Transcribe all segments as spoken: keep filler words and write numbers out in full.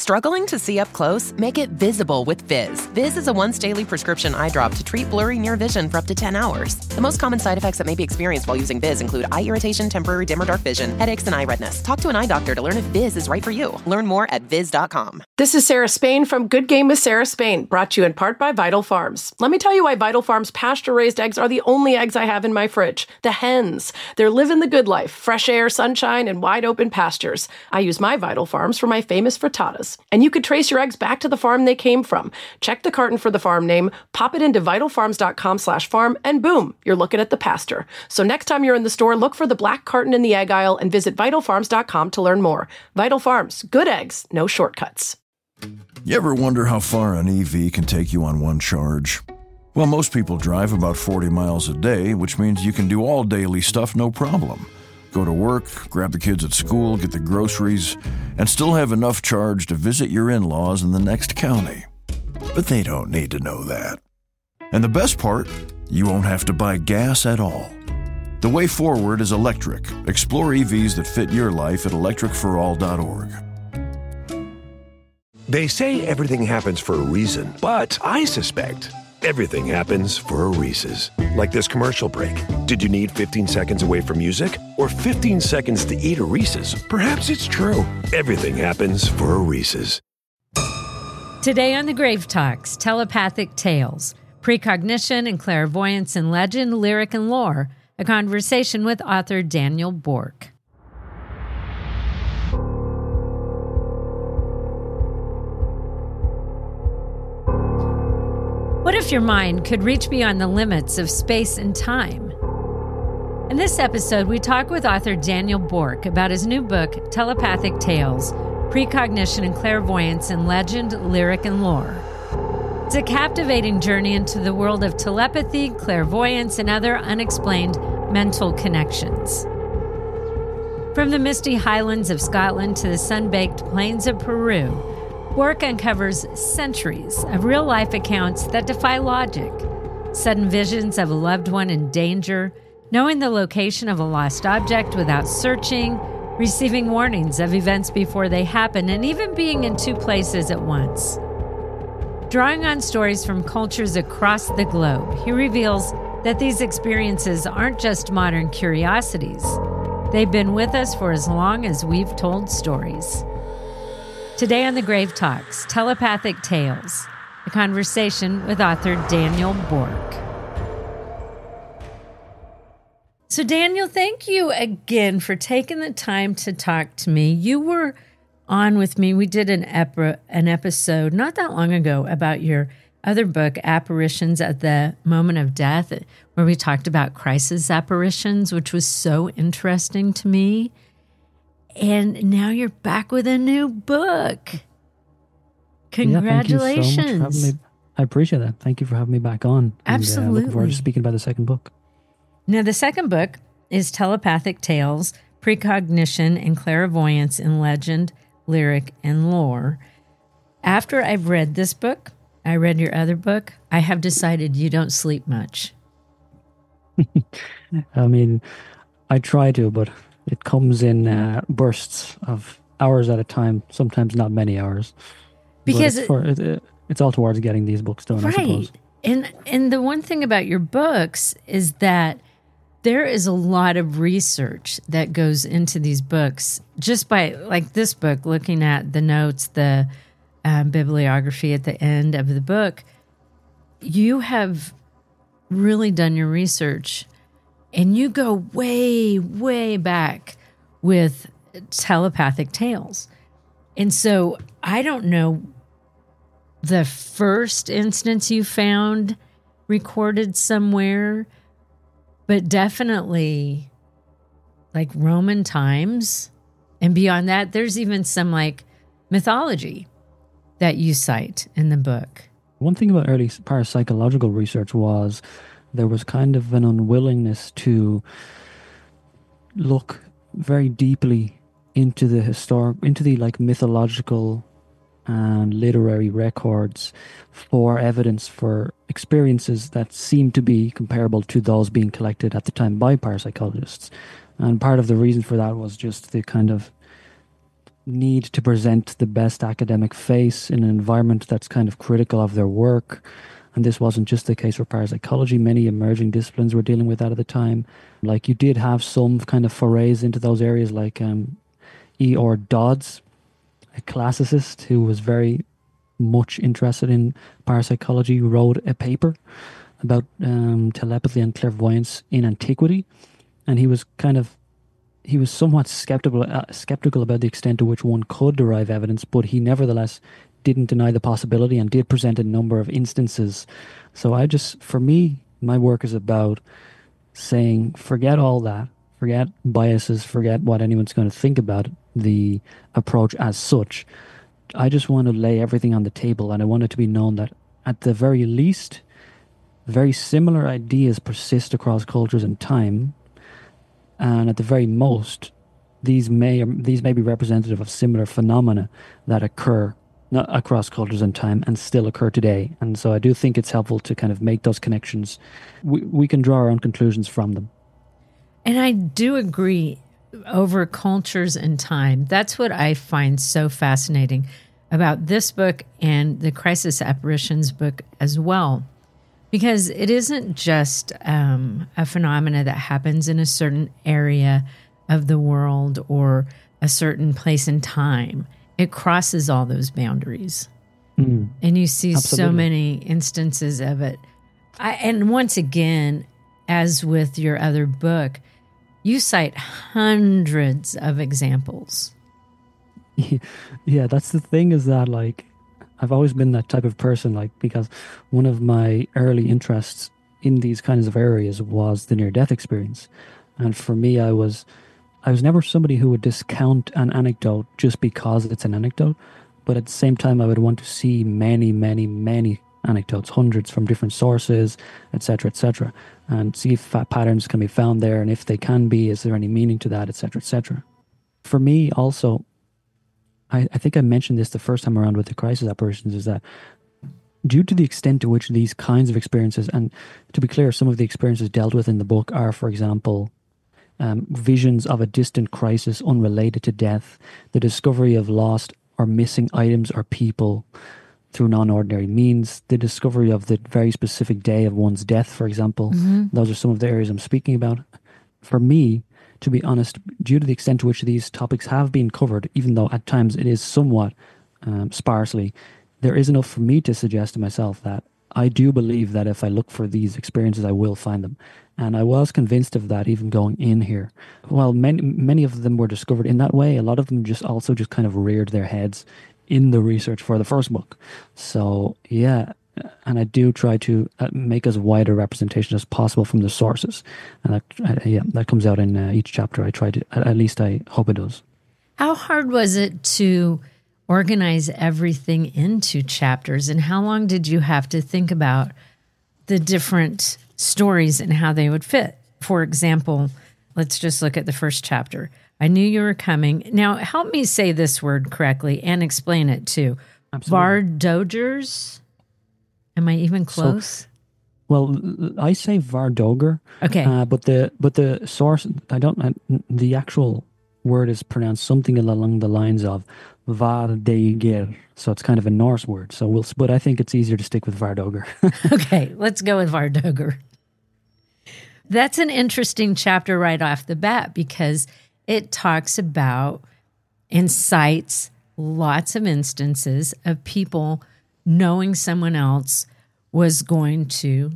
Struggling to see up close? Make it visible with Viz. Viz is a once daily prescription eye drop to treat blurry near vision for up to ten hours. The most common side effects that may be experienced while using Viz include eye irritation, temporary dim or dark vision, headaches, and eye redness. Talk to an eye doctor to learn if Viz is right for you. Learn more at viz dot com. This is Sarah Spain from Good Game with Sarah Spain, brought to you in part by Vital Farms. Let me tell you why Vital Farms pasture-raised eggs are the only eggs I have in my fridge. The hens. They're living the good life. Fresh air, sunshine, and wide open pastures. I use my Vital Farms for my famous frittatas. And you could trace your eggs back to the farm they came from. Check the carton for the farm name, pop it into vitalfarms.com slash farm, and boom, you're looking at the pasture. So next time you're in the store, look for the black carton in the egg aisle and visit vital farms dot com to learn more. Vital Farms. Good eggs. No shortcuts. You ever wonder how far an E V can take you on one charge? Well, most people drive about forty miles a day, which means you can do all daily stuff no problem. Go to work, grab the kids at school, get the groceries, and still have enough charge to visit your in-laws in the next county. But they don't need to know that. And the best part, you won't have to buy gas at all. The way forward is electric. Explore E Vs that fit your life at electric for all dot org. They say everything happens for a reason, but I suspect everything happens for a Reese's. Like this commercial break. Did you need fifteen seconds away from music? Or fifteen seconds to eat a Reese's? Perhaps it's true. Everything happens for a Reese's. Today on The Grave Talks, telepathic tales, precognition and clairvoyance in legend, lyric, and lore. A conversation with author Daniel Bork. What if your mind could reach beyond the limits of space and time? In this episode, we talk with author Daniel Bork about his new book, Telepathic Tales, Precognition and Clairvoyance in Legend, Lyric, and Lore. It's a captivating journey into the world of telepathy, clairvoyance, and other unexplained mental connections. From the misty highlands of Scotland to the sun-baked plains of Peru, Bork uncovers centuries of real-life accounts that defy logic, sudden visions of a loved one in danger, knowing the location of a lost object without searching, receiving warnings of events before they happen, and even being in two places at once. Drawing on stories from cultures across the globe, he reveals that these experiences aren't just modern curiosities. They've been with us for as long as we've told stories. Today on The Grave Talks, Telepathic Tales, a conversation with author Daniel Bork. So Daniel, thank you again for taking the time to talk to me. You were on with me. We did an, ep- an episode not that long ago about your other book, Apparitions at the Moment of Death, where we talked about crisis apparitions, which was so interesting to me. And now you're back with a new book. Congratulations. Yeah, thank you so much for having me. I appreciate that. Thank you for having me back on. Absolutely. And, uh, looking forward to speaking about the second book. Now, the second book is Telepathic Tales, Precognition and Clairvoyance in Legend, Lyric, and Lore. After I've read this book, I read your other book, I have decided you don't sleep much. I mean, I try to, but it comes in uh, bursts of hours at a time, sometimes not many hours. Because it's, for, it, it's all towards getting these books done, right. I suppose. And, and the one thing about your books is that there is a lot of research that goes into these books. Just by, like this book, looking at the notes, the um, bibliography at the end of the book, you have really done your research. And you go way, way back with telepathic tales. And so I don't know the first instance you found recorded somewhere, but definitely like Roman times. And beyond that, there's even some like mythology that you cite in the book. One thing about early parapsychological research was there was kind of an unwillingness to look very deeply into the historic, into the like mythological and literary records for evidence for experiences that seemed to be comparable to those being collected at the time by parapsychologists. And part of the reason for that was just the kind of need to present the best academic face in an environment that's kind of critical of their work. And this wasn't just the case for parapsychology. Many emerging disciplines were dealing with that at the time. Like, you did have some kind of forays into those areas, like um, E R Dodds, a classicist who was very much interested in parapsychology, who wrote a paper about um, telepathy and clairvoyance in antiquity. And he was kind of He was somewhat skeptical uh, skeptical about the extent to which one could derive evidence, but he nevertheless didn't deny the possibility and did present a number of instances. So I just, for me, my work is about saying, forget all that, forget biases, forget what anyone's going to think about the approach as such. I just want to lay everything on the table, and I want it to be known that at the very least, very similar ideas persist across cultures and time. And at the very most, these may these may be representative of similar phenomena that occur across cultures and time and still occur today. And so I do think it's helpful to kind of make those connections. We, we can draw our own conclusions from them. And I do agree, over cultures and time. That's what I find so fascinating about this book and the Crisis Apparitions book as well. Because it isn't just um, a phenomena that happens in a certain area of the world or a certain place in time. It crosses all those boundaries. Mm, and you see absolutely. So many instances of it. I, and once again, as with your other book, you cite hundreds of examples. Yeah, that's the thing, is that, like, I've always been that type of person, like, because one of my early interests in these kinds of areas was the near-death experience. And for me, I was I was never somebody who would discount an anecdote just because it's an anecdote. But at the same time, I would want to see many, many, many anecdotes, hundreds from different sources, et cetera, et cetera, and see if patterns can be found there. And if they can be, is there any meaning to that, et cetera, et cetera. For me, also, I, I think I mentioned this the first time around with the crisis apparitions, is that due to the extent to which these kinds of experiences, and to be clear, some of the experiences dealt with in the book are, for example, um, visions of a distant crisis unrelated to death, the discovery of lost or missing items or people through non-ordinary means, the discovery of the very specific day of one's death, for example. Mm-hmm. Those are some of the areas I'm speaking about. For me, to be honest, due to the extent to which these topics have been covered, even though at times it is somewhat um, sparsely, there is enough for me to suggest to myself that I do believe that if I look for these experiences, I will find them. And I was convinced of that even going in here. While many, many of them were discovered in that way, a lot of them just also just kind of reared their heads in the research for the first book. So, yeah, and I do try to make as wide a representation as possible from the sources. And that, uh, yeah, that comes out in uh, each chapter. I try to, at least I hope it does. How hard was it to organize everything into chapters, and how long did you have to think about the different stories and how they would fit? For example, let's just look at the first chapter. I knew you were coming. Now, help me say this word correctly and explain it too. Vardogers? Am I even close? So, well, I say Vardoger. Okay. Uh, but the but the source, I don't, I, the actual word is pronounced something along the lines of Vardeger. So it's kind of a Norse word. So we'll, but I think it's easier to stick with Vardoger. Okay, let's go with Vardoger. That's an interesting chapter right off the bat, because it talks about and cites lots of instances of people knowing someone else was going to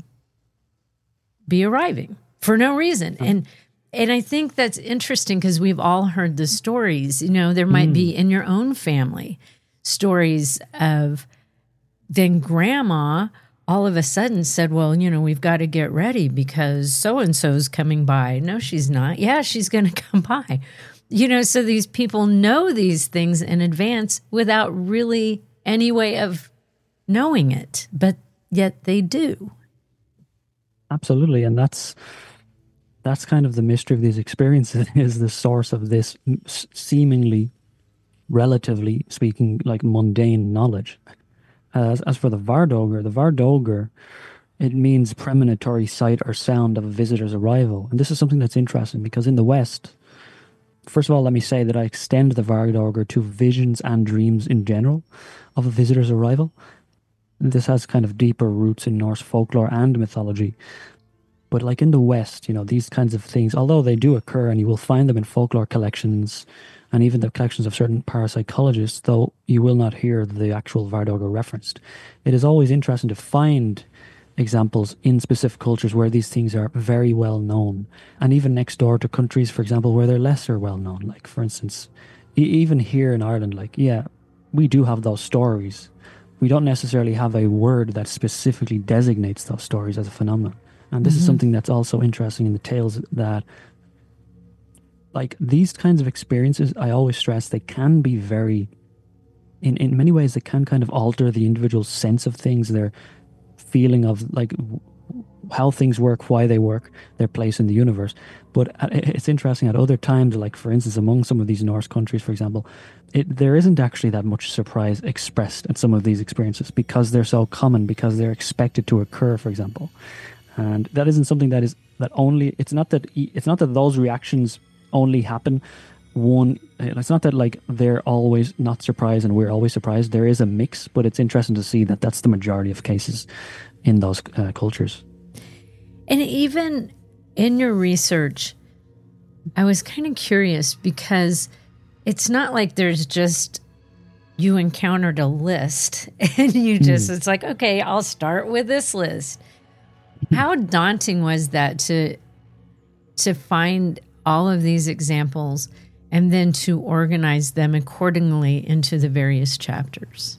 be arriving for no reason. Oh. And and I think that's interesting because we've all heard the stories. You know, there might mm. be in your own family stories of then grandma all of a sudden said, well, you know, we've got to get ready because so-and-so's coming by. No, she's not. Yeah, she's going to come by. You know, so these people know these things in advance without really any way of knowing it, but yet they do. Absolutely. And that's that's kind of the mystery of these experiences, is the source of this seemingly, relatively speaking, like mundane knowledge. As, as for the Vardoger, the Vardoger, it means premonitory sight or sound of a visitor's arrival. And this is something that's interesting because in the West, first of all, let me say that I extend the Vardogr to visions and dreams in general of a visitor's arrival. This has kind of deeper roots in Norse folklore and mythology. But like in the West, you know, these kinds of things, although they do occur, and you will find them in folklore collections and even the collections of certain parapsychologists, though you will not hear the actual Vardogr referenced. It is always interesting to find examples in specific cultures where these things are very well known, and even next door to countries, for example, where they're lesser well known. Like, for instance, e- even here in Ireland, like, yeah, we do have those stories. We don't necessarily have a word that specifically designates those stories as a phenomenon. And this mm-hmm. is something that's also interesting in the tales, that like these kinds of experiences, I always stress, they can be very, in, in many ways, they can kind of alter the individual's sense of things, their feeling of like how things work, why they work, their place in the universe. But it's interesting at other times, like for instance, among some of these Norse countries, for example, it, there isn't actually that much surprise expressed at some of these experiences because they're so common, because they're expected to occur, for example. And that isn't something that is that only, it's not that, it's not that those reactions only happen one, it's not that like they're always not surprised and we're always surprised. There is a mix, but it's interesting to see that that's the majority of cases in those uh, cultures. And even in your research, I was kind of curious because it's not like there's just, you encountered a list and you just, mm. it's like, okay, I'll start with this list. How daunting was that to to find all of these examples and then to organize them accordingly into the various chapters?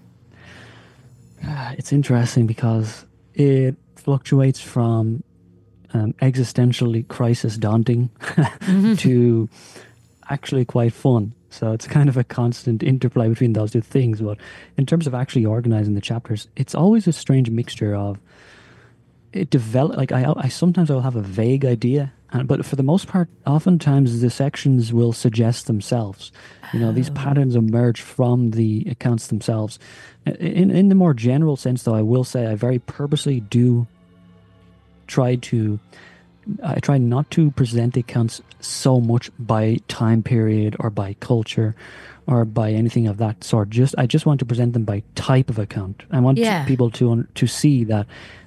Uh, it's interesting because it fluctuates from um, existentially crisis daunting mm-hmm. to actually quite fun. So it's kind of a constant interplay between those two things. But in terms of actually organizing the chapters, it's always a strange mixture of it develop like I I sometimes I'll have a vague idea, and, but for the most part, oftentimes the sections will suggest themselves. You know, oh. these patterns emerge from the accounts themselves. In in the more general sense, though, I will say I very purposely do try to I try not to present the accounts so much by time period or by culture or by anything of that sort. Just I just want to present them by type of account. I want yeah. people to to see that.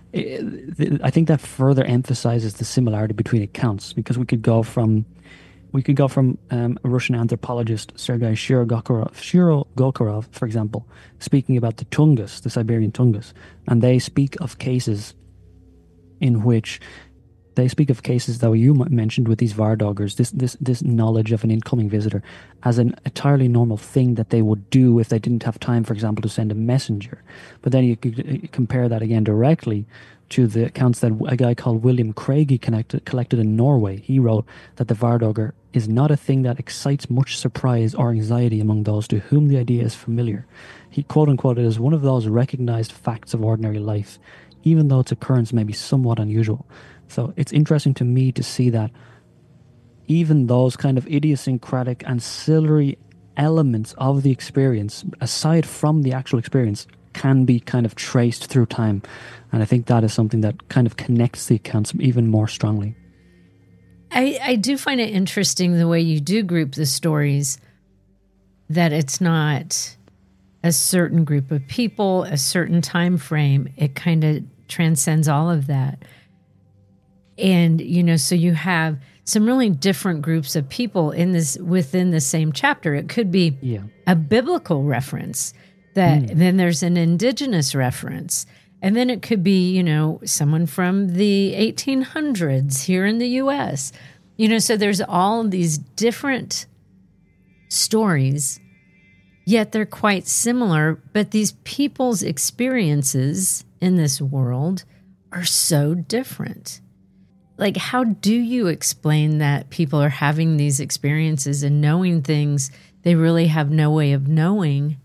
I think that further emphasizes the similarity between accounts, because we could go from we could go from um, a Russian anthropologist, Sergei Shirogorov, Shirogorov, for example, speaking about the Tungus, the Siberian Tungus, and they speak of cases in which they speak of cases that you mentioned with these Vardogrs, this this this knowledge of an incoming visitor, as an entirely normal thing that they would do if they didn't have time, for example, to send a messenger. But then you could compare that again directly to the accounts that a guy called William Craigie connected, collected in Norway. He wrote that the Vardogr is not a thing that excites much surprise or anxiety among those to whom the idea is familiar. He quote-unquote it as one of those recognized facts of ordinary life, even though its occurrence may be somewhat unusual. So it's interesting to me to see that even those kind of idiosyncratic ancillary elements of the experience, aside from the actual experience, can be kind of traced through time. And I think that is something that kind of connects the accounts even more strongly. I, I do find it interesting the way you do group the stories, that it's not a certain group of people, a certain time frame. It kind of transcends all of that. And, you know, so you have some really different groups of people in this within the same chapter. It could be yeah. a biblical reference, that mm. then there's an indigenous reference. And then it could be, you know, someone from the eighteen hundreds here in the U S. You know, so there's all of these different stories, yet they're quite similar. But these people's experiences in this world are so different. Like, how do you explain that people are having these experiences and knowing things they really have no way of knowing?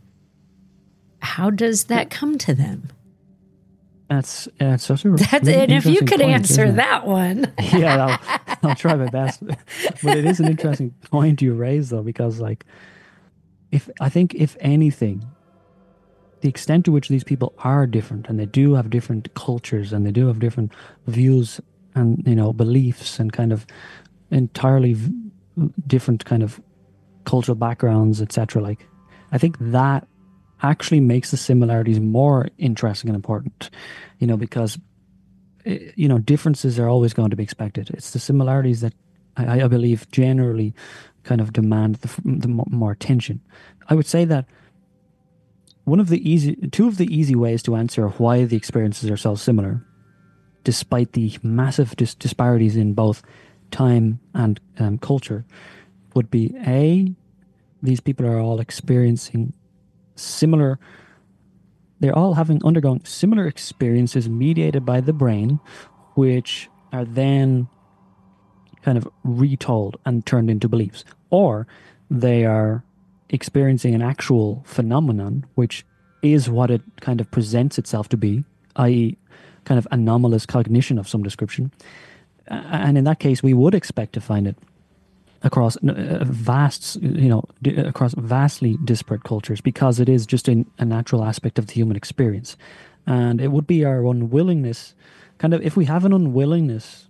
How does that come to them? That's uh, such a That's really and if you could point, answer that one. Yeah, I'll, I'll try my best. But it is an interesting point you raise, though, because, like, if I think if anything, the extent to which these people are different, and they do have different cultures, and they do have different views and, you know, beliefs, and kind of entirely v- different kind of cultural backgrounds, et cetera. Like, I think that actually makes the similarities more interesting and important, you know, because, you know, differences are always going to be expected. It's the similarities that I, I believe generally kind of demand the, the more attention. I would say that one of the easy, two of the easy ways to answer why the experiences are so similar, despite the massive dis- disparities in both time and um, culture, would be A, these people are all experiencing similar, they're all having undergone similar experiences mediated by the brain, which are then kind of retold and turned into beliefs. Or they are experiencing an actual phenomenon, which is what it kind of presents itself to be, that is kind of anomalous cognition of some description. And in that case, we would expect to find it across vast, you know, across vastly disparate cultures, because it is just a, a natural aspect of the human experience. And it would be our unwillingness, kind of, if we have an unwillingness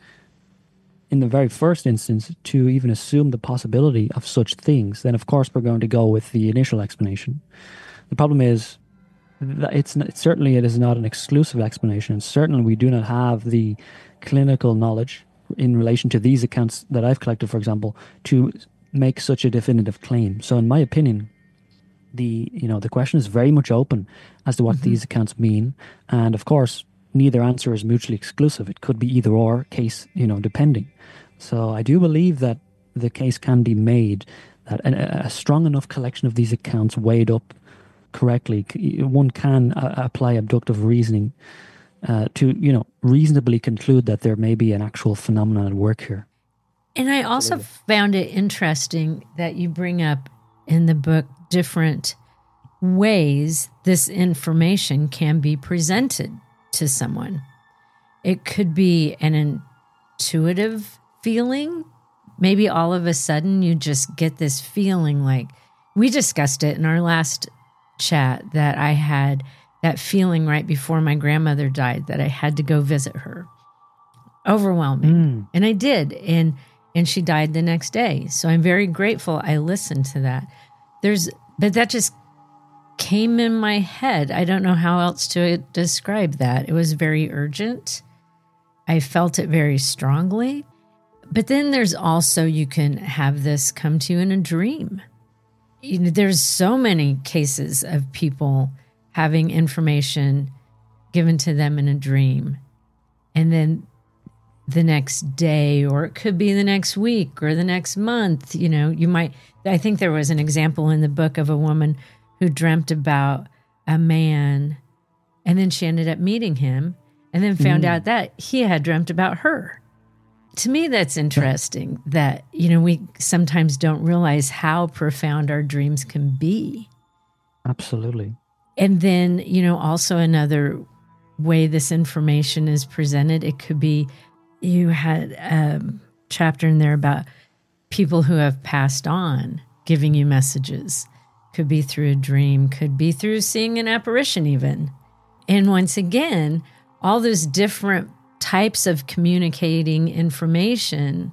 in the very first instance to even assume the possibility of such things, then of course we're going to go with the initial explanation. The problem is that it's not, certainly it is not an exclusive explanation, and certainly we do not have the clinical knowledge in relation to these accounts that I've collected, for example, to make such a definitive claim. So in my opinion, the you know the question is very much open as to what mm-hmm. these accounts mean, and of course neither answer is mutually exclusive. It could be either or, case you know depending. So I do believe that the case can be made that a, a strong enough collection of these accounts weighed up correctly, one can uh, apply abductive reasoning uh, to, you know, reasonably conclude that there may be an actual phenomenon at work here. And I also Absolutely. found it interesting that you bring up in the book different ways this information can be presented to someone. It could be an intuitive feeling. Maybe all of a sudden you just get this feeling, like we discussed it in our last chat, that I had that feeling right before my grandmother died that I had to go visit her. Overwhelming. Mm. And I did. And and she died the next day. So I'm very grateful I listened to that. There's but that just came in my head. I don't know how else to describe that. It was very urgent. I felt it very strongly. But then there's also, you can have this come to you in a dream. You know, there's so many cases of people having information given to them in a dream. And then the next day, or it could be the next week or the next month, you know, you might, I think there was an example in the book of a woman who dreamt about a man, and then she ended up meeting him and then found mm. out that he had dreamt about her. To me, that's interesting that, you know, we sometimes don't realize how profound our dreams can be. Absolutely. And then, you know, also another way this information is presented, it could be, you had a chapter in there about people who have passed on giving you messages. Could be through a dream, could be through seeing an apparition even. And once again, all those different types of communicating information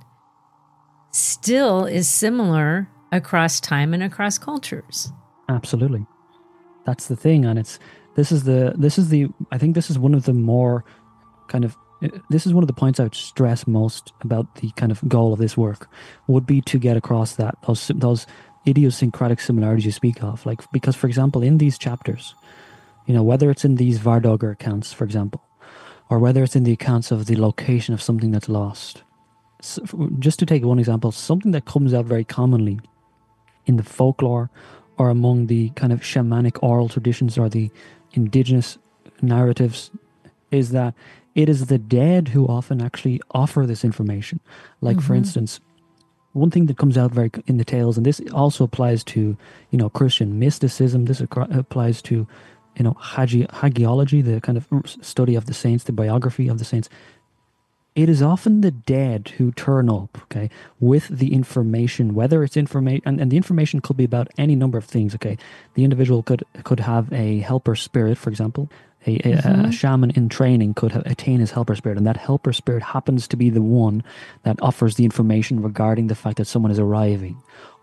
still is similar across time and across cultures. Absolutely. That's the thing. And it's, this is the, this is the, I think this is one of the more kind of, this is one of the points I would stress most about the kind of goal of this work, would be to get across that, those, those idiosyncratic similarities you speak of. Like, because for example, in these chapters, you know, whether it's in these Vardogger accounts, for example, or whether it's in the accounts of the location of something that's lost. So, just to take one example, something that comes out very commonly in the folklore or among the kind of shamanic oral traditions or the indigenous narratives is that it is the dead who often actually offer this information. Like, mm-hmm. for instance, one thing that comes out very in the tales, and this also applies to, you know, Christian mysticism, this applies to, you know, hagi- hagiology, the kind of study of the saints, the biography of the saints. It is often the dead who turn up, okay, with the information, whether it's information, and, and the information could be about any number of things, okay. The individual could could have a helper spirit, for example. A, a, mm-hmm. a shaman in training could have, attain his helper spirit, and that helper spirit happens to be the one that offers the information regarding the fact that someone is arriving.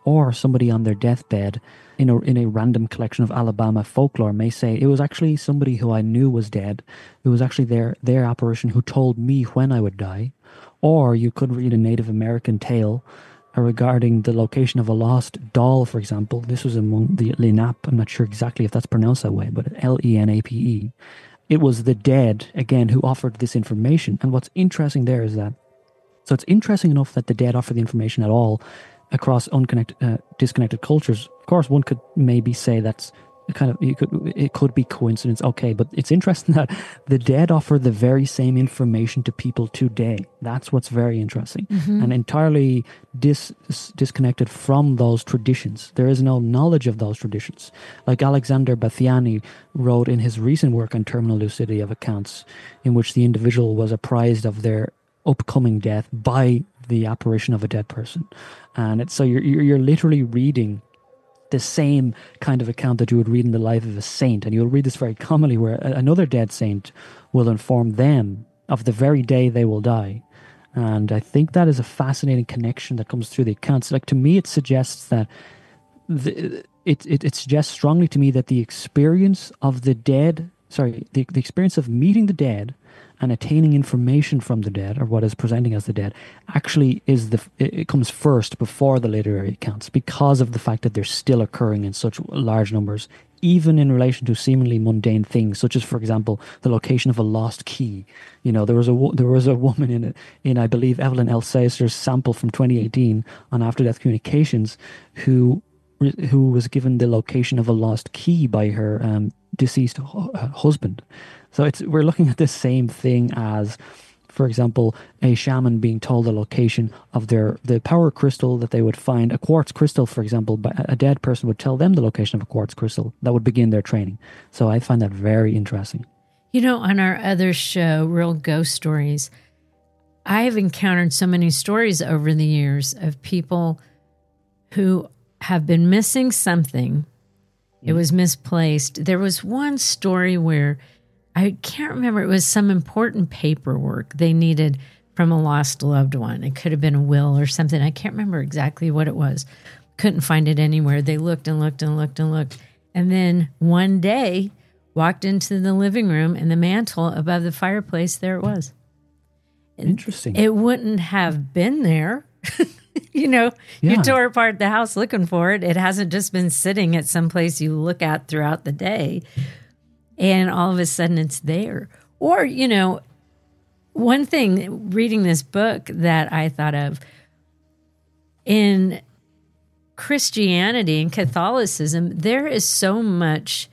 or somebody on their deathbed in a, in a random collection of Alabama folklore may say, it was actually somebody who I knew was dead. It was actually their, their apparition who told me when I would die. Or you could read a Native American tale regarding the location of a lost doll, for example. This was among the Lenape. I'm not sure exactly if that's pronounced that way, but L E N A P E. It was the dead, again, who offered this information. And what's interesting there is that, so it's interesting enough that the dead offer the information at all across unconnected, uh, disconnected cultures. Of course, one could maybe say that's kind of, it could, it could be coincidence. Okay, but it's interesting that the dead offer the very same information to people today. That's what's very interesting. Mm-hmm. And entirely dis, disconnected from those traditions. There is no knowledge of those traditions. Like Alexander Bathiani wrote in his recent work on terminal lucidity of accounts, in which the individual was apprised of their upcoming death by the apparition of a dead person. And it's, so you're, you're literally reading the same kind of account that you would read in the life of a saint. And you'll read this very commonly, where another dead saint will inform them of the very day they will die. And I think that is a fascinating connection that comes through the accounts. Like, to me, it suggests that the, it, it, it suggests strongly to me that the experience of the dead, sorry, the, the experience of meeting the dead and attaining information from the dead, or what is presenting as the dead, actually is the it comes first before the literary accounts, because of the fact that they're still occurring in such large numbers, even in relation to seemingly mundane things, such as, for example, the location of a lost key. You know, there was a there was a woman in in I believe Evelyn Elsasser's sample from twenty eighteen on After Death Communications, who who was given the location of a lost key by her um, deceased hu- husband. So it's we're looking at the same thing as, for example, a shaman being told the location of their the power crystal that they would find, a quartz crystal, for example. But a dead person would tell them the location of a quartz crystal. That would begin their training. So I find that very interesting. You know, on our other show, Real Ghost Stories, I have encountered so many stories over the years of people who have been missing something. It was misplaced. There was one story where I can't remember. It was some important paperwork they needed from a lost loved one. It could have been a will or something. I can't remember exactly what it was. Couldn't find it anywhere. They looked and looked and looked and looked. And then one day, walked into the living room, and the mantle above the fireplace, there it was. Interesting. It wouldn't have been there. You know, yeah. You tore apart the house looking for it. It hasn't just been sitting at some place you look at throughout the day. And all of a sudden it's there. Or, you know, one thing reading this book that I thought of, in Christianity and Catholicism, there is so much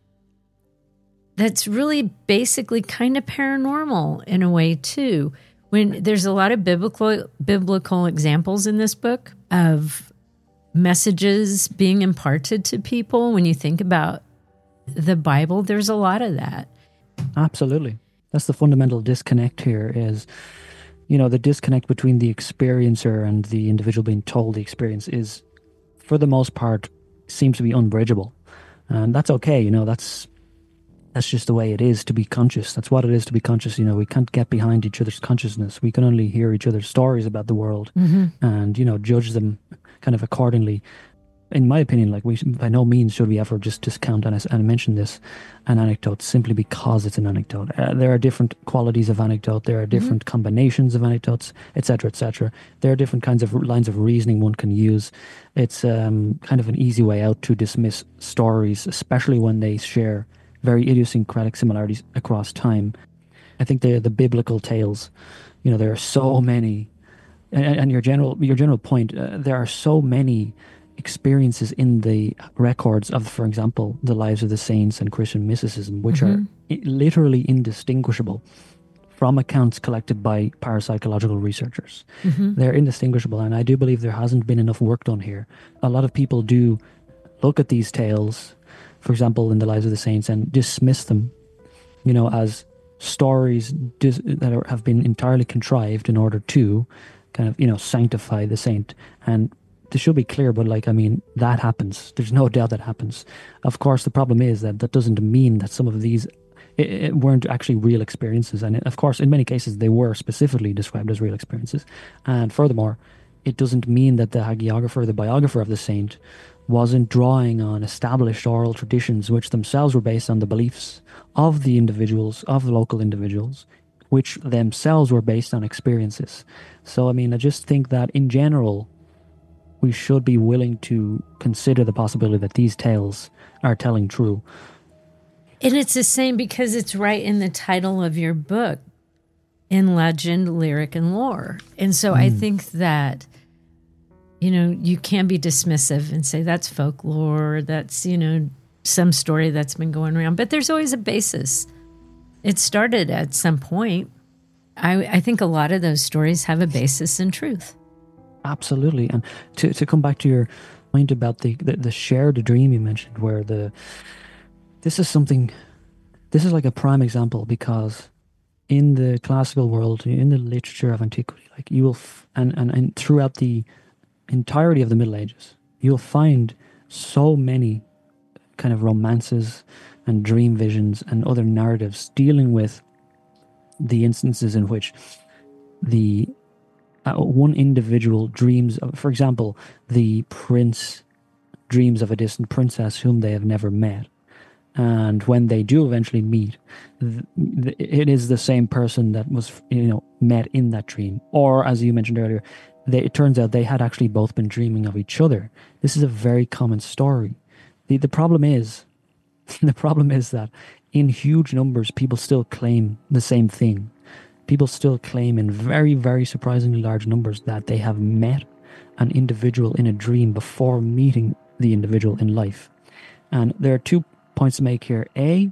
that's really basically kind of paranormal in a way too. When there's a lot of biblical biblical examples in this book of messages being imparted to people. When you think about the Bible, there's a lot of that. Absolutely. That's the fundamental disconnect here is, you know, the disconnect between the experiencer and the individual being told the experience is, for the most part, seems to be unbridgeable. And that's okay, you know, that's that's just the way it is to be conscious. That's what it is to be conscious. You know, we can't get behind each other's consciousness. We can only hear each other's stories about the world mm-hmm. and, you know, judge them kind of accordingly. In my opinion, like, we by no means should we ever just discount, and I, and I mention this, an anecdote simply because it's an anecdote. Uh, there are different qualities of anecdote. There are different mm-hmm. combinations of anecdotes, et cetera, et cetera. There are different kinds of lines of reasoning one can use. It's um, kind of an easy way out to dismiss stories, especially when they share very idiosyncratic similarities across time. I think the the biblical tales, you know, there are so many, and, and your general your general point, uh, there are so many experiences in the records of, for example, the lives of the saints and Christian mysticism, which mm-hmm. are literally indistinguishable from accounts collected by parapsychological researchers. Mm-hmm. They're indistinguishable, and I do believe there hasn't been enough work done here. A lot of people do look at these tales, for example, in the lives of the saints, and dismiss them, you know, as stories dis- that are, have been entirely contrived in order to kind of, you know, sanctify the saint. And this should be clear, but like, I mean, that happens. There's no doubt that happens. Of course, the problem is that that doesn't mean that some of these it, it weren't actually real experiences. And it, of course, in many cases, they were specifically described as real experiences. And furthermore, it doesn't mean that the hagiographer, the biographer of the saint, wasn't drawing on established oral traditions which themselves were based on the beliefs of the individuals, of the local individuals, which themselves were based on experiences. So, I mean, I just think that in general, we should be willing to consider the possibility that these tales are telling true. And it's the same because it's right in the title of your book, in legend, lyric, and lore. And so mm. I think that, you know, you can be dismissive and say that's folklore, that's, you know, some story that's been going around, but there's always a basis. It started at some point. I, I think a lot of those stories have a basis in truth. Absolutely. And to, to come back to your point about the, the, the shared dream you mentioned, where the, this is something, this is like a prime example, because in the classical world, in the literature of antiquity, like you will, f- and, and, and throughout the entirety of the Middle Ages, you'll find so many kind of romances and dream visions and other narratives dealing with the instances in which the uh, one individual dreams of, for example, the prince dreams of a distant princess whom they have never met. And when they do eventually meet, th- th- it is the same person that was, you know, met in that dream. Or, as you mentioned earlier, they, it turns out they had actually both been dreaming of each other. This is a very common story. The the problem is, the problem is that in huge numbers, people still claim the same thing. People still claim in very, very surprisingly large numbers that they have met an individual in a dream before meeting the individual in life. And there are two points to make here. A,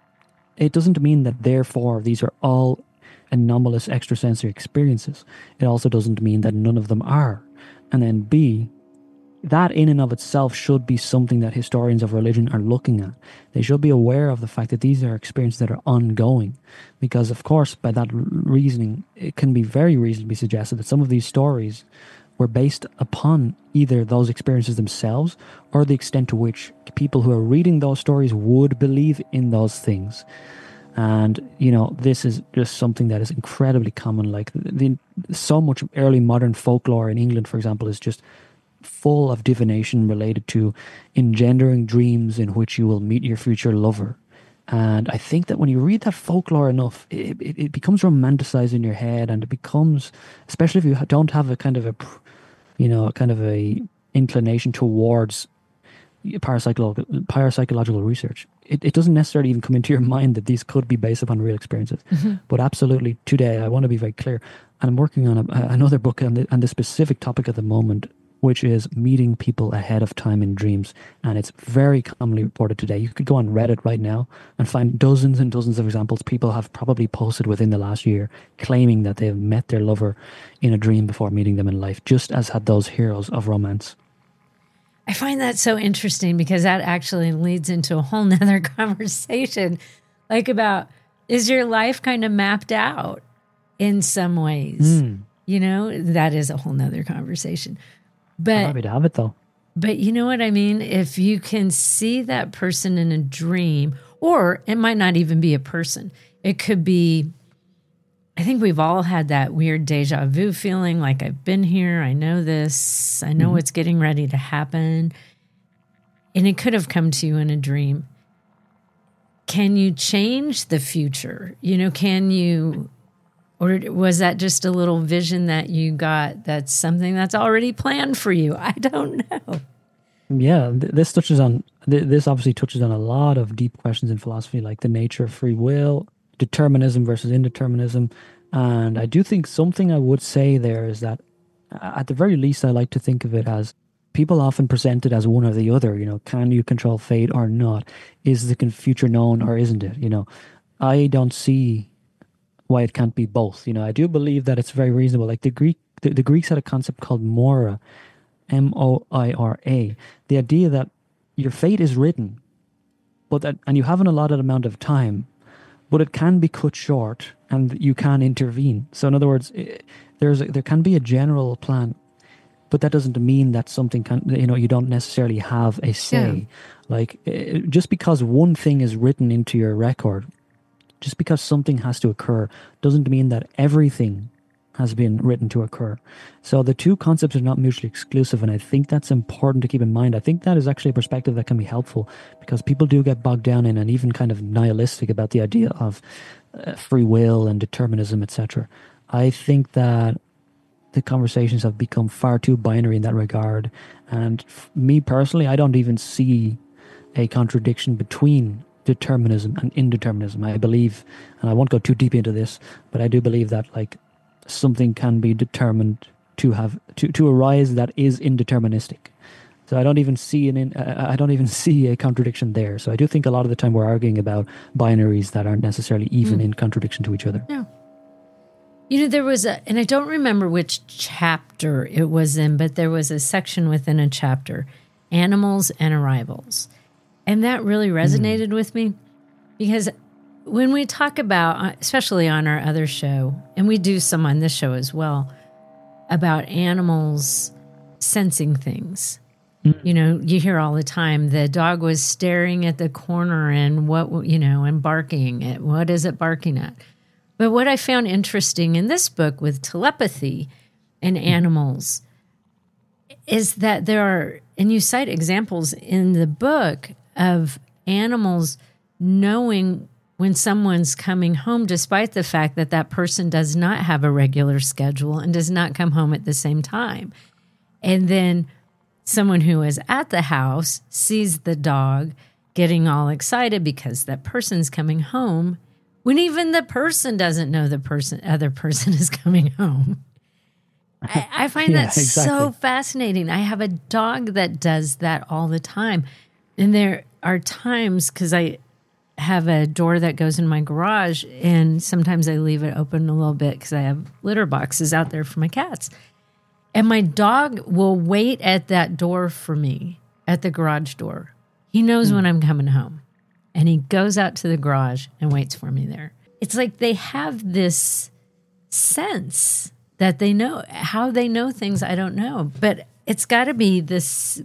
it doesn't mean that therefore these are all anomalous extrasensory experiences. It also doesn't mean that none of them are. And then B, that in and of itself should be something that historians of religion are looking at. They should be aware of the fact that these are experiences that are ongoing. Because, of course, by that reasoning, it can be very reasonably suggested that some of these stories were based upon either those experiences themselves or the extent to which people who are reading those stories would believe in those things. And, you know, this is just something that is incredibly common. Like, the, so much early modern folklore in England, for example, is just full of divination related to engendering dreams in which you will meet your future lover. And I think that when you read that folklore enough, it, it, it becomes romanticized in your head, and it becomes, especially if you don't have a kind of a, you know, kind of a inclination towards parapsychological, parapsychological research, it, it doesn't necessarily even come into your mind that these could be based upon real experiences. Mm-hmm. But absolutely, today, I want to be very clear, and I'm working on a, another book on the, on the specific topic at the moment, which is meeting people ahead of time in dreams. And it's very commonly reported today. You could go on Reddit right now and find dozens and dozens of examples people have probably posted within the last year claiming that they have met their lover in a dream before meeting them in life, just as had those heroes of romance. I find that so interesting because that actually leads into a whole nother conversation, like about, is your life kind of mapped out in some ways? Mm. You know, that is a whole nother conversation. But I'm happy to have it, though. But you know what I mean? If you can see that person in a dream, or it might not even be a person. It could be, I think we've all had that weird deja vu feeling, like I've been here, I know this, I know mm-hmm. what's getting ready to happen. And it could have come to you in a dream. Can you change the future? You know, can you... Or was that just a little vision that you got that's something that's already planned for you? I don't know. Yeah, th- this touches on, th- this obviously touches on a lot of deep questions in philosophy, like the nature of free will, determinism versus indeterminism. And I do think something I would say there is that, at the very least, I like to think of it as, people often present it as one or the other. You know, can you control fate or not? Is the future known or isn't it? You know, I don't see why it can't be both. You know, I do believe that it's very reasonable. Like the Greek, the, the Greeks had a concept called moira, M O I R A. The idea that your fate is written, but that, and you have an allotted amount of time, but it can be cut short and you can intervene. So in other words, there's a, there can be a general plan, but that doesn't mean that something can, you know, you don't necessarily have a say. Yeah. Like, just because one thing is written into your record, just because something has to occur doesn't mean that everything has been written to occur. So the two concepts are not mutually exclusive, and I think that's important to keep in mind. I think that is actually a perspective that can be helpful, because people do get bogged down in and even kind of nihilistic about the idea of uh, free will and determinism, et cetera. I think that the conversations have become far too binary in that regard. And f- me personally, I don't even see a contradiction between determinism and indeterminism. I believe, and I won't go too deep into this, but I do believe that like something can be determined to have to, to arise that is indeterministic. So I don't even see an in, uh, I don't even see a contradiction there. So I do think a lot of the time we're arguing about binaries that aren't necessarily even mm. in contradiction to each other. Yeah. You know, there was a, and I don't remember which chapter it was in, but there was a section within a chapter, Animals and Arrivals. And that really resonated mm. with me, because when we talk about, especially on our other show, and we do some on this show as well, about animals sensing things. Mm. You know, you hear all the time, the dog was staring at the corner and what, you know, and barking at, what is it barking at? But what I found interesting in this book with telepathy and animals is that there are, and you cite examples in the book of animals knowing when someone's coming home, despite the fact that that person does not have a regular schedule and does not come home at the same time. And then someone who is at the house sees the dog getting all excited because that person's coming home, when even the person doesn't know the person, other person is coming home. I, I find yeah, that exactly. so fascinating. I have a dog that does that all the time. And there are times, because I have a door that goes in my garage, and sometimes I leave it open a little bit because I have litter boxes out there for my cats. And my dog will wait at that door for me, at the garage door. He knows mm. when I'm coming home. And he goes out to the garage and waits for me there. It's like they have this sense that they know. How they know things, I don't know. But it's got to be this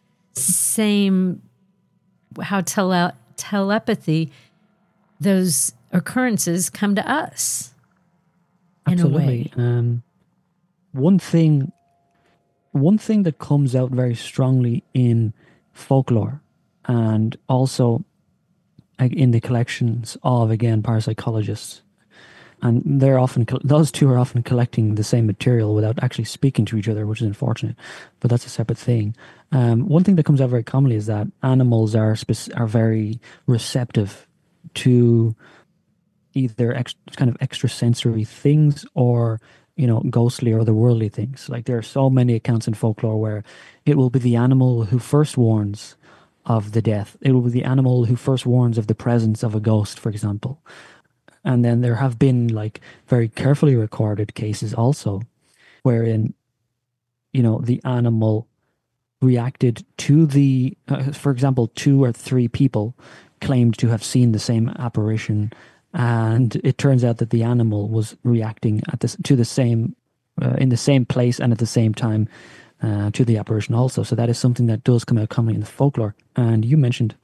same, how tele- telepathy, those occurrences come to us in Absolutely. a way. Um, one thing, one thing that comes out very strongly in folklore, and also in the collections of, again, parapsychologists, and they're often, those two are often collecting the same material without actually speaking to each other, which is unfortunate, but that's a separate thing. Um, one thing that comes out very commonly is that animals are spec- are very receptive to either ex- kind of extrasensory things or, you know, ghostly or otherworldly things. Like there are so many accounts in folklore where it will be the animal who first warns of the death. It will be the animal who first warns of the presence of a ghost, for example. And then there have been like very carefully recorded cases also wherein, you know, the animal reacted to the, uh, for example, two or three people claimed to have seen the same apparition, and it turns out that the animal was reacting at this to the same, uh, in the same place and at the same time uh, to the apparition also. So that is something that does come out commonly in the folklore. And you mentioned,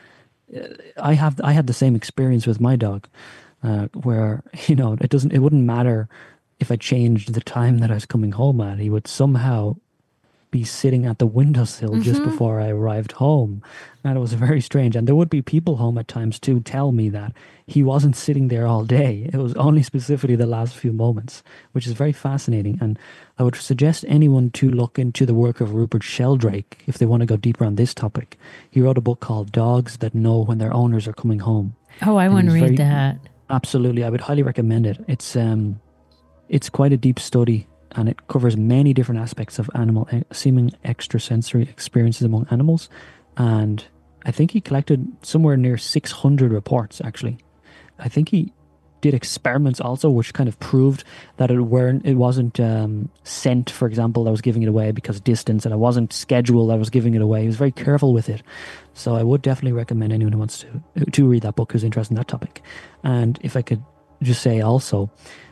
uh, I have I had the same experience with my dog, uh, where you know it doesn't it wouldn't matter if I changed the time that I was coming home at. He would somehow be sitting at the windowsill mm-hmm. just before I arrived home. And it was very strange. And there would be people home at times to tell me that he wasn't sitting there all day. It was only specifically the last few moments, which is very fascinating. And I would suggest anyone to look into the work of Rupert Sheldrake if they want to go deeper on this topic. He wrote a book called Dogs That Know When Their Owners Are Coming Home. Oh, I want to read very, that. Absolutely. I would highly recommend it. It's um, it's quite a deep study, and it covers many different aspects of animal seeming extrasensory experiences among animals. And I think he collected somewhere near six hundred reports, actually. I think he did experiments also, which kind of proved that it weren't, it wasn't um, scent, for example, that was giving it away because distance, and it wasn't schedule that was giving it away. He was very careful with it. So I would definitely recommend anyone who wants to to read that book who's interested in that topic. And if I could just say also,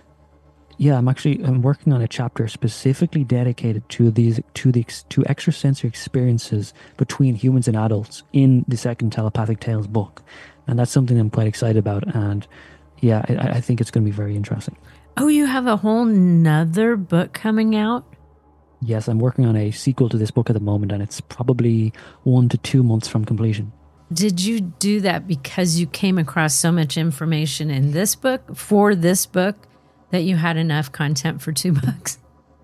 yeah, I'm actually I'm working on a chapter specifically dedicated to these to the to extrasensory experiences between humans and adults in the second Telepathic Tales book, and that's something I'm quite excited about. And yeah, I, I think it's going to be very interesting. Oh, you have a whole nother book coming out? Yes, I'm working on a sequel to this book at the moment, and it's probably one to two months from completion. Did you do that because you came across so much information in this book, for this book, that you had enough content for two books?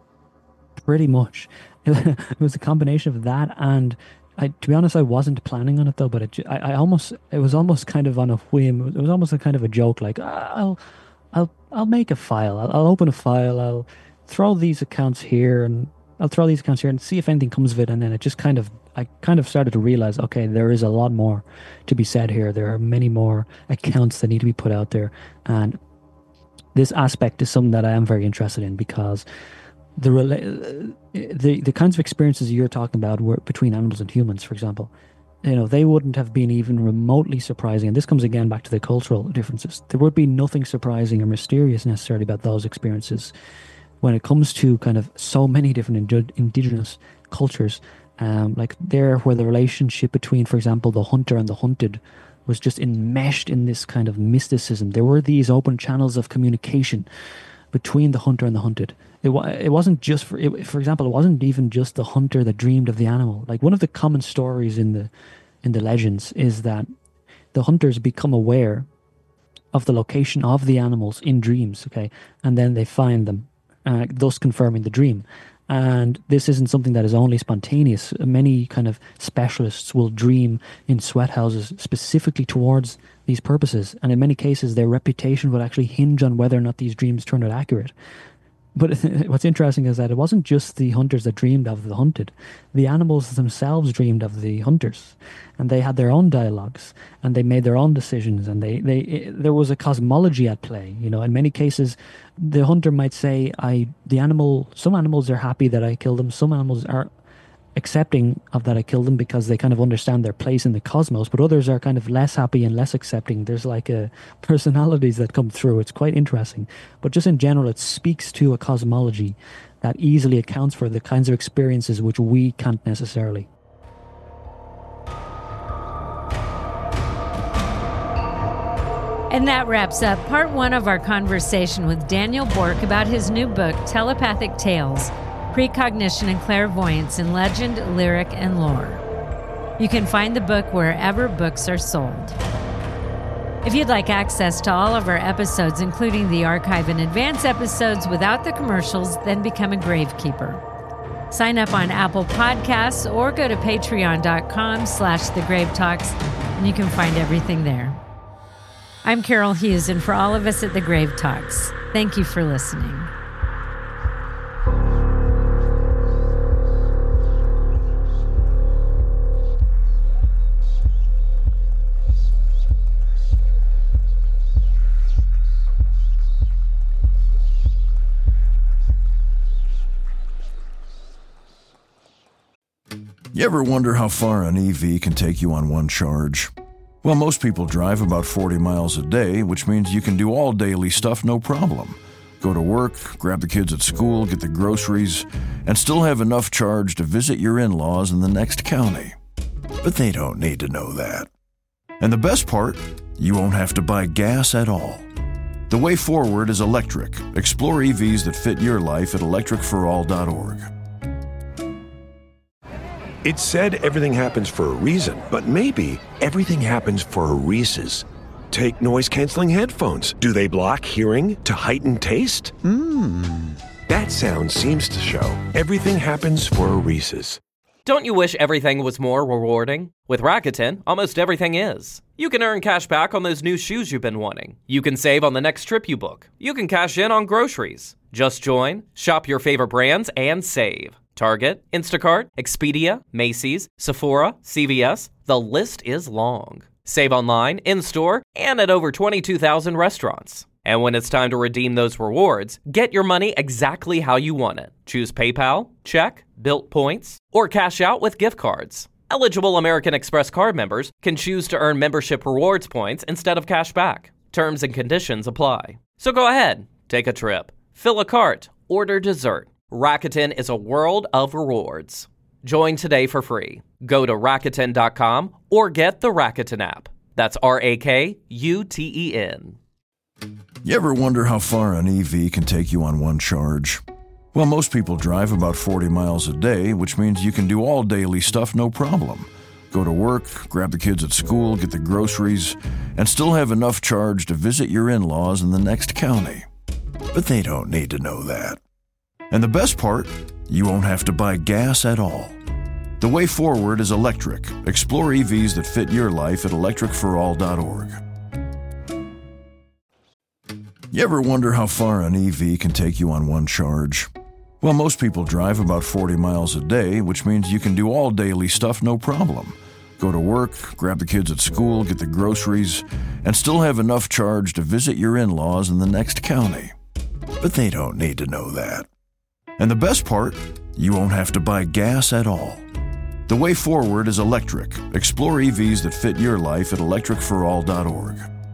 Pretty much. It was a combination of that, and I, to be honest, I wasn't planning on it though. But it, I, I almost, it was almost kind of on a whim. It was almost a kind of a joke, like ah, I'll, I'll, I'll make a file. I'll, I'll open a file. I'll throw these accounts here, and I'll throw these accounts here, and see if anything comes of it. And then it just kind of, I kind of started to realize, okay, there is a lot more to be said here. There are many more accounts that need to be put out there, and this aspect is something that I am very interested in, because the the the kinds of experiences you're talking about were between animals and humans, for example, you know, they wouldn't have been even remotely surprising. And this comes again back to the cultural differences. There would be nothing surprising or mysterious necessarily about those experiences when it comes to kind of so many different ind- indigenous cultures. Um, like there, where the relationship between, for example, the hunter and the hunted was just enmeshed in this kind of mysticism. There were these open channels of communication between the hunter and the hunted. It, wa- it wasn't just, for it, for example, it wasn't even just the hunter that dreamed of the animal. Like one of the common stories in the in the legends is that the hunters become aware of the location of the animals in dreams, okay, and then they find them, uh, thus confirming the dream. And this isn't something that is only spontaneous. Many kind of specialists will dream in sweat houses specifically towards these purposes. And in many cases, their reputation will actually hinge on whether or not these dreams turn out accurate. But what's interesting is that it wasn't just the hunters that dreamed of the hunted. The animals themselves dreamed of the hunters. And they had their own dialogues. And they made their own decisions. And they, they it, there was a cosmology at play. You know, in many cases, the hunter might say, I the animal, some animals are happy that I killed them. Some animals are accepting of that I killed them because they kind of understand their place in the cosmos, but others are kind of less happy and less accepting. There's like a personalities that come through. It's quite interesting. But just in general, it speaks to a cosmology that easily accounts for the kinds of experiences which we can't necessarily. And that wraps up part one of our conversation with Daniel Bork about his new book, Telepathic Tales, Precognition and Clairvoyance in Legend, Lyric, and Lore. You can find the book wherever books are sold. If you'd like access to all of our episodes, including the archive and advance episodes without the commercials, then become a Gravekeeper. Sign up on Apple Podcasts or go to patreon.com slash the Grave Talks, and you can find everything there. I'm Carol Hughes, and for all of us at the Grave Talks, thank you for listening. You ever wonder how far an E V can take you on one charge? Well, most people drive about forty miles a day, which means you can do all daily stuff no problem. Go to work, grab the kids at school, get the groceries, and still have enough charge to visit your in-laws in the next county. But they don't need to know that. And the best part, you won't have to buy gas at all. The way forward is electric. Explore E Vs that fit your life at electric for all dot org. It's said everything happens for a reason, but maybe everything happens for a Reese's. Take noise-canceling headphones. Do they block hearing to heighten taste? Mmm. That sound seems to show everything happens for a Reese's. Don't you wish everything was more rewarding? With Rakuten, almost everything is. You can earn cash back on those new shoes you've been wanting. You can save on the next trip you book. You can cash in on groceries. Just join, shop your favorite brands, and save. Target, Instacart, Expedia, Macy's, Sephora, C V S, the list is long. Save online, in-store, and at over twenty-two thousand restaurants. And when it's time to redeem those rewards, get your money exactly how you want it. Choose PayPal, check, Bilt points, or cash out with gift cards. Eligible American Express card members can choose to earn membership rewards points instead of cash back. Terms and conditions apply. So go ahead, take a trip, fill a cart, order dessert. Rakuten is a world of rewards. Join today for free. Go to Rakuten dot com or get the Rakuten app. That's R A K U T E N. You ever wonder how far an E V can take you on one charge? Well, most people drive about forty miles a day, which means you can do all daily stuff no problem. Go to work, grab the kids at school, get the groceries, and still have enough charge to visit your in-laws in the next county. But they don't need to know that. And the best part, you won't have to buy gas at all. The way forward is electric. Explore E Vs that fit your life at electric for all dot org. You ever wonder how far an E V can take you on one charge? Well, most people drive about forty miles a day, which means you can do all daily stuff no problem. Go to work, grab the kids at school, get the groceries, and still have enough charge to visit your in-laws in the next county. But they don't need to know that. And the best part, you won't have to buy gas at all. The way forward is electric. Explore E Vs that fit your life at electric for all dot org.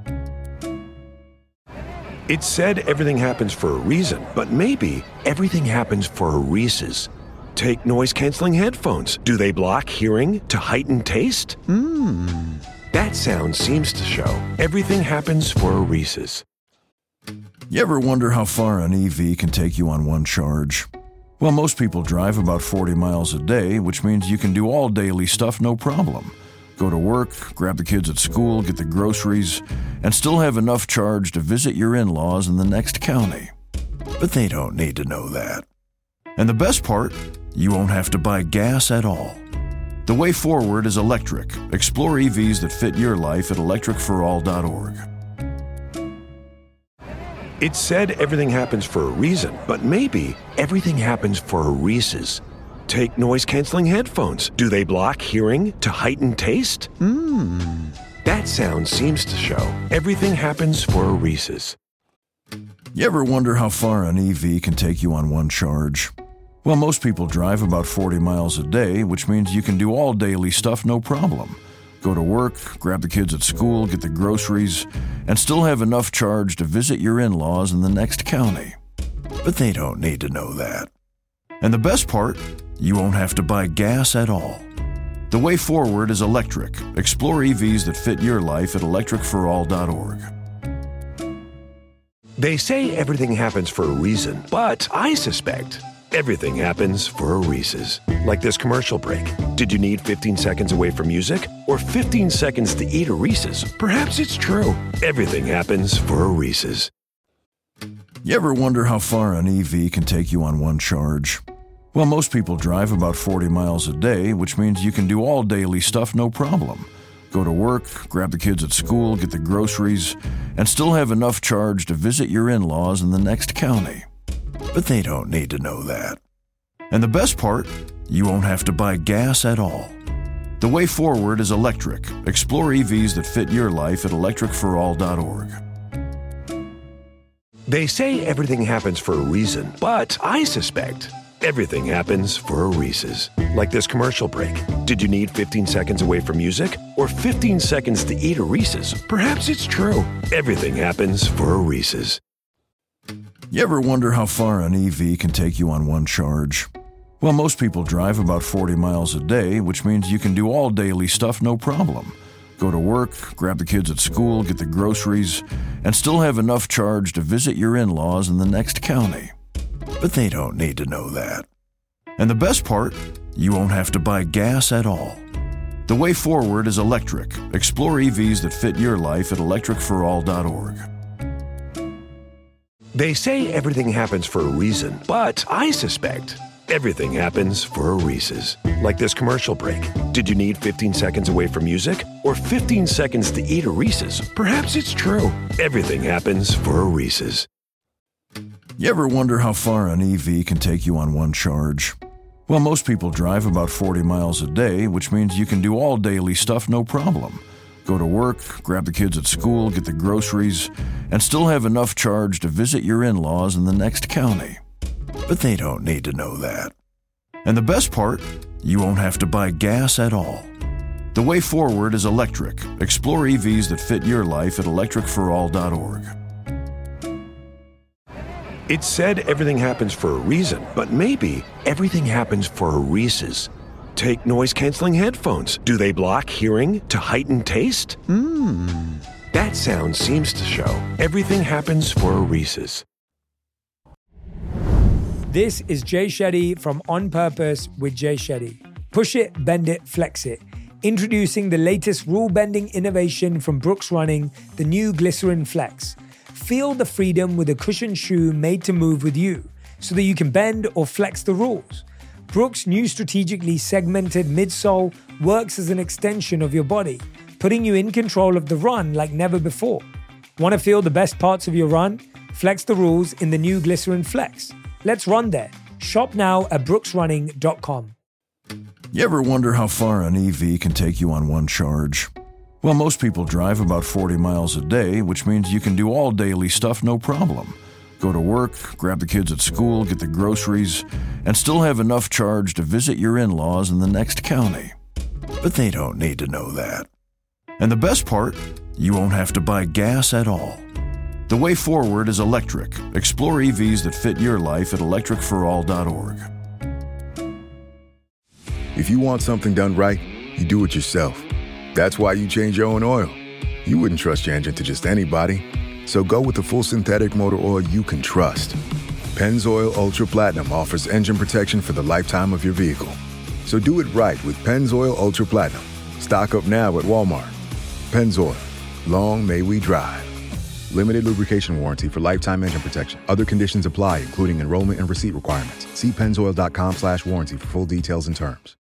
It's said everything happens for a reason, but maybe everything happens for a Reese's. Take noise-canceling headphones. Do they block hearing to heighten taste? Mmm. That sound seems to show everything happens for a Reese's. You ever wonder how far an E V can take you on one charge? Well, most people drive about forty miles a day, which means you can do all daily stuff no problem. Go to work, grab the kids at school, get the groceries, and still have enough charge to visit your in-laws in the next county. But they don't need to know that. And the best part, you won't have to buy gas at all. The way forward is electric. Explore E Vs that fit your life at electric for all dot org. It's said everything happens for a reason, but maybe everything happens for a Reese's. Take noise-canceling headphones. Do they block hearing to heighten taste? Mmm. That sound seems to show everything happens for a Reese's. You ever wonder how far an E V can take you on one charge? Well, most people drive about forty miles a day, which means you can do all daily stuff no problem. Go to work, grab the kids at school, get the groceries, and still have enough charge to visit your in-laws in the next county. But they don't need to know that. And the best part, you won't have to buy gas at all. The way forward is electric. Explore E Vs that fit your life at electric for all dot org. They say everything happens for a reason, but I suspect everything happens for a Reese's. Like this commercial break. Did you need fifteen seconds away from music? Or fifteen seconds to eat a Reese's? Perhaps it's true. Everything happens for a Reese's. You ever wonder how far an E V can take you on one charge? Well, most people drive about forty miles a day, which means you can do all daily stuff no problem. Go to work, grab the kids at school, get the groceries, and still have enough charge to visit your in-laws in the next county. But they don't need to know that. And the best part, you won't have to buy gas at all. The way forward is electric. Explore E Vs that fit your life at electric for all dot org. They say everything happens for a reason, but I suspect everything happens for a Reese's. Like this commercial break. Did you need fifteen seconds away from music? Or fifteen seconds to eat a Reese's? Perhaps it's true. Everything happens for a Reese's. You ever wonder how far an E V can take you on one charge? Well, most people drive about forty miles a day, which means you can do all daily stuff no problem. Go to work, grab the kids at school, get the groceries, and still have enough charge to visit your in-laws in the next county. But they don't need to know that. And the best part, you won't have to buy gas at all. The way forward is electric. Explore E Vs that fit your life at electric for all dot org. They say everything happens for a reason, but I suspect everything happens for a Reese's. Like this commercial break. Did you need fifteen seconds away from music? Or fifteen seconds to eat a Reese's? Perhaps it's true. Everything happens for a Reese's. You ever wonder how far an E V can take you on one charge? Well, most people drive about forty miles a day, which means you can do all daily stuff no problem. Go to work, grab the kids at school, get the groceries, and still have enough charge to visit your in-laws in the next county. But they don't need to know that. And the best part, you won't have to buy gas at all. The way forward is electric. Explore E Vs that fit your life at electric for all dot org. It's said everything happens for a reason, but maybe everything happens for a Reese's. Take noise-canceling headphones. Do they block hearing to heighten taste? Mmm. That sound seems to show everything happens for a Reese's. This is Jay Shetty from On Purpose with Jay Shetty. Push it, bend it, flex it. Introducing the latest rule-bending innovation from Brooks Running, the new Glycerin Flex. Feel the freedom with a cushioned shoe made to move with you, so that you can bend or flex the rules. Brooks' new strategically segmented midsole works as an extension of your body, putting you in control of the run like never before. Want to feel the best parts of your run? Flex the rules in the new Glycerin Flex. Let's run there. Shop now at brooks running dot com. You ever wonder how far an E V can take you on one charge? Well, most people drive about forty miles a day, which means you can do all daily stuff no problem. Go to work, grab the kids at school, get the groceries, and still have enough charge to visit your in-laws in the next county. But they don't need to know that. And the best part, you won't have to buy gas at all. The way forward is electric. Explore E Vs that fit your life at electric for all dot org. If you want something done right, you do it yourself. That's why you change your own oil. You wouldn't trust your engine to just anybody. So go with the full synthetic motor oil you can trust. Pennzoil Ultra Platinum offers engine protection for the lifetime of your vehicle. So do it right with Pennzoil Ultra Platinum. Stock up now at Walmart. Pennzoil. Long may we drive. Limited lubrication warranty for lifetime engine protection. Other conditions apply, including enrollment and receipt requirements. See pennzoil dot com slash warranty for full details and terms.